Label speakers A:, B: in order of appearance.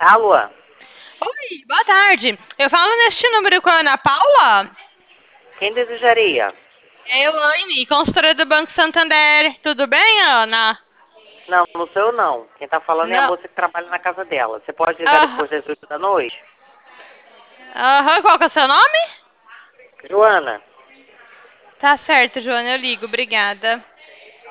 A: Alô?
B: Oi, boa tarde. Eu falo neste número com a Ana Paula?
A: Quem desejaria?
B: É Elaine, consultora do Banco Santander. Tudo bem, Ana?
A: Não, não sou eu não. Quem tá falando é a
B: Não.
A: moça que trabalha na casa dela. Você pode ligar
B: Aham,
A: depois das 8 da noite?
B: qual que é o seu nome?
A: Joana,
B: Tá certo, Joana, eu ligo, obrigada.